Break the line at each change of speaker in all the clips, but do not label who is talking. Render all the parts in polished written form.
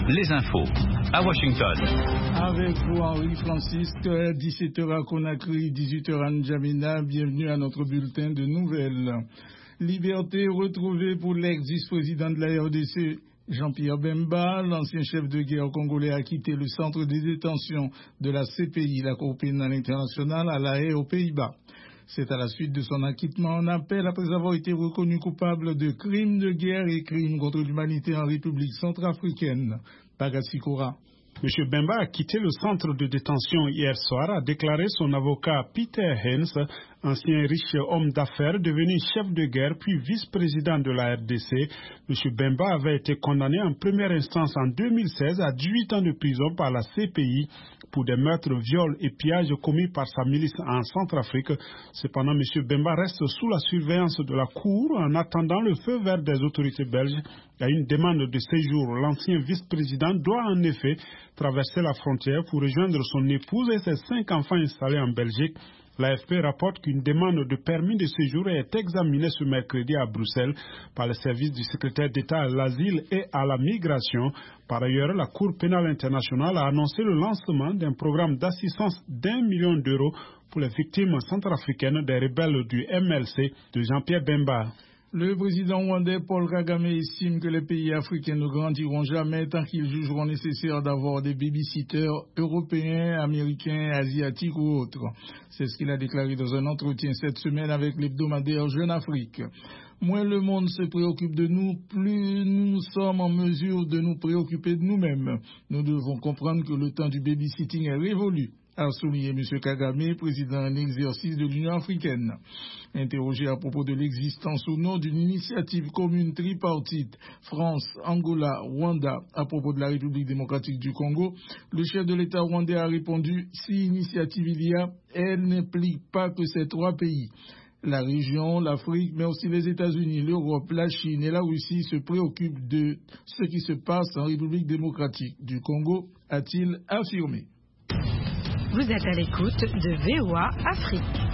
les infos à Washington.
Avec vous, Henri Francis, 17h à Conakry, 18h à N'Djamena. Bienvenue à notre bulletin de nouvelles. Liberté retrouvée pour l'ex-vice-président de la RDC, Jean-Pierre Bemba. L'ancien chef de guerre congolais a quitté le centre de détention de la CPI, la Cour pénale internationale, à La Haye, aux Pays-Bas. C'est à la suite de son acquittement en appel après avoir été reconnu coupable de crimes de guerre et crimes contre l'humanité en République centrafricaine. Pagasikora.
M. Bemba a quitté le centre de détention hier soir, a déclaré son avocat Peter Hens, ancien riche homme d'affaires devenu chef de guerre puis vice-président de la RDC. M. Bemba avait été condamné en première instance en 2016 à 18 ans de prison par la CPI pour des meurtres, viols et pillages commis par sa milice en Centrafrique. Cependant, M. Bemba reste sous la surveillance de la Cour en attendant le feu vert des autorités belges. À une demande de séjour, l'ancien vice-président doit en effet traverser la frontière pour rejoindre son épouse et ses 5 enfants installés en Belgique. L'AFP rapporte qu'une demande de permis de séjour est examinée ce mercredi à Bruxelles par le service du secrétaire d'État à l'asile et à la migration. Par ailleurs, la Cour pénale internationale a annoncé le lancement d'un programme d'assistance d'1 million d'euros pour les victimes centrafricaines des rebelles du MLC de Jean-Pierre Bemba.
Le président rwandais Paul Kagame estime que les pays africains ne grandiront jamais tant qu'ils jugeront nécessaire d'avoir des babysitters européens, américains, asiatiques ou autres. C'est ce qu'il a déclaré dans un entretien cette semaine avec l'hebdomadaire Jeune Afrique. Moins le monde se préoccupe de nous, plus nous sommes en mesure de nous préoccuper de nous-mêmes. Nous devons comprendre que le temps du babysitting est révolu, a souligné M. Kagame, président en exercice de l'Union africaine. Interrogé à propos de l'existence ou non d'une initiative commune tripartite France, Angola, Rwanda à propos de la République démocratique du Congo, le chef de l'État rwandais a répondu: si initiative il y a, elle n'implique pas que ces 3 pays. La région, l'Afrique, mais aussi les États-Unis, l'Europe, la Chine et la Russie se préoccupent de ce qui se passe en République démocratique du Congo, a-t-il affirmé.
Vous êtes à l'écoute de VOA Afrique.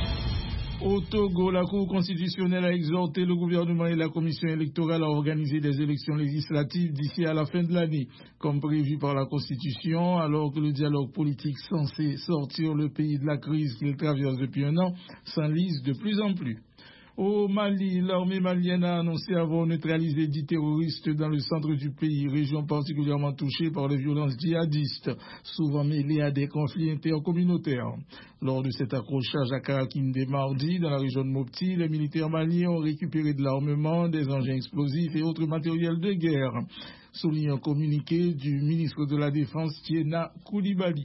Au Togo, la Cour constitutionnelle a exhorté le gouvernement et la commission électorale à organiser des élections législatives d'ici à la fin de l'année, comme prévu par la Constitution, alors que le dialogue politique censé sortir le pays de la crise qu'il traverse depuis un an s'enlise de plus en plus. Au Mali, l'armée malienne a annoncé avoir neutralisé 10 terroristes dans le centre du pays, région particulièrement touchée par les violences djihadistes, souvent mêlées à des conflits intercommunautaires. Lors de cet accrochage à Karakinde mardi, dans la région de Mopti, les militaires maliens ont récupéré de l'armement, des engins explosifs et autres matériels de guerre, souligne un communiqué du ministre de la Défense, Tiena Koulibaly.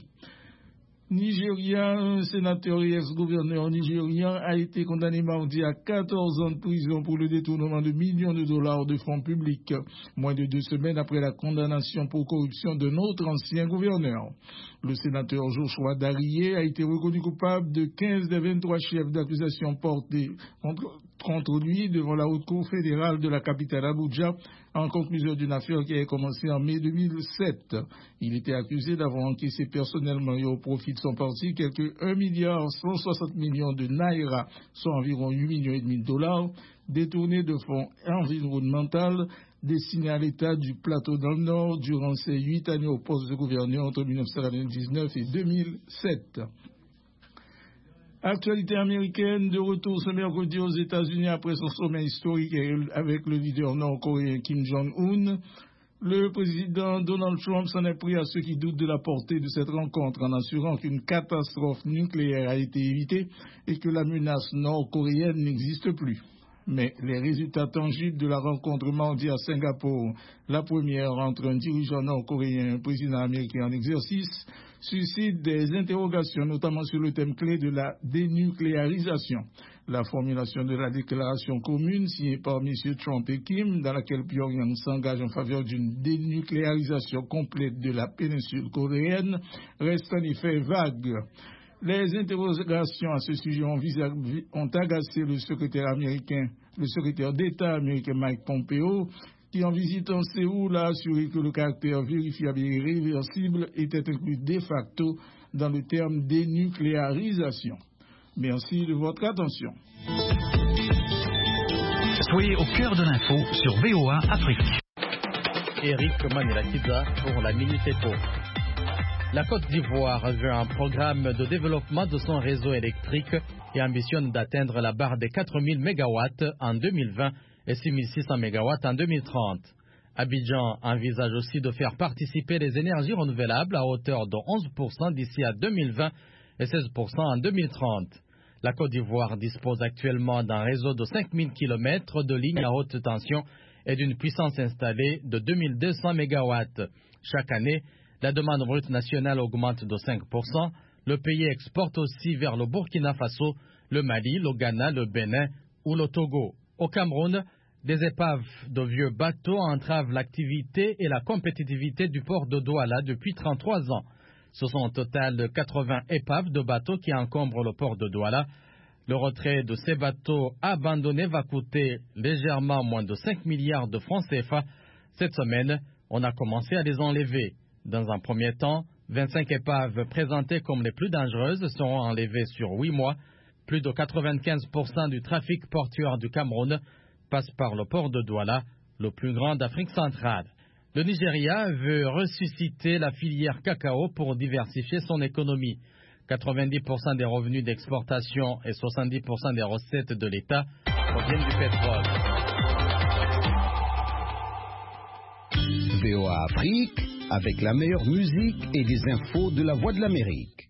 Nigeria, un sénateur et ex-gouverneur nigérien a été condamné mardi à 14 ans de prison pour le détournement de millions de dollars de fonds publics, moins de 2 semaines après la condamnation pour corruption d'un autre ancien gouverneur. Le sénateur Joshua Dariye a été reconnu coupable de 15 des 23 chefs d'accusation portés contre lui devant la Haute Cour fédérale de la capitale Abuja en conclusion d'une affaire qui a commencé en mai 2007. Il était accusé d'avoir encaissé personnellement et au profit de son parti quelques 1,160 milliard de naira, soit environ 8,5 millions de dollars, détournés de fonds environnementaux destinés à l'État du Plateau dans le Nord durant ses 8 années au poste de gouverneur entre 1999 et 2007. Actualité américaine, de retour ce mercredi aux États-Unis après son sommet historique avec le leader nord-coréen Kim Jong-un. Le président Donald Trump s'en est pris à ceux qui doutent de la portée de cette rencontre en assurant qu'une catastrophe nucléaire a été évitée et que la menace nord-coréenne n'existe plus. Mais les résultats tangibles de la rencontre mardi à Singapour, la première entre un dirigeant nord-coréen et un président américain en exercice, suscitent des interrogations, notamment sur le thème clé de la dénucléarisation. La formulation de la déclaration commune signée par M. Trump et Kim, dans laquelle Pyongyang s'engage en faveur d'une dénucléarisation complète de la péninsule coréenne, reste en effet vague. Les interrogations à ce sujet ont agacé le secrétaire d'État américain Mike Pompeo, qui en visitant Séoul a assuré que le caractère vérifiable et irréversible était inclus de facto dans le terme dénucléarisation. Merci de votre attention.
Soyez au cœur de l'info sur VOA Afrique.
Eric Manirakiza pour la Minute Éco. La Côte d'Ivoire veut un programme de développement de son réseau électrique et ambitionne d'atteindre la barre des 4000 MW en 2020 et 6600 MW en 2030. Abidjan envisage aussi de faire participer les énergies renouvelables à hauteur de 11% d'ici à 2020 et 16% en 2030. La Côte d'Ivoire dispose actuellement d'un réseau de 5000 km de lignes à haute tension et d'une puissance installée de 2200 MW. Chaque année, la demande brute nationale augmente de 5%. Le pays exporte aussi vers le Burkina Faso, le Mali, le Ghana, le Bénin ou le Togo. Au Cameroun, des épaves de vieux bateaux entravent l'activité et la compétitivité du port de Douala depuis 33 ans. Ce sont au total 80 épaves de bateaux qui encombrent le port de Douala. Le retrait de ces bateaux abandonnés va coûter légèrement moins de 5 milliards de francs CFA. Cette semaine, on a commencé à les enlever. Dans un premier temps, 25 épaves présentées comme les plus dangereuses seront enlevées sur 8 mois. Plus de 95% du trafic portuaire du Cameroun passe par le port de Douala, le plus grand d'Afrique centrale. Le Nigeria veut ressusciter la filière cacao pour diversifier son économie. 90% des revenus d'exportation et 70% des recettes de l'État proviennent du pétrole.
VOA Afrique, avec la meilleure musique et les infos de la Voix de l'Amérique.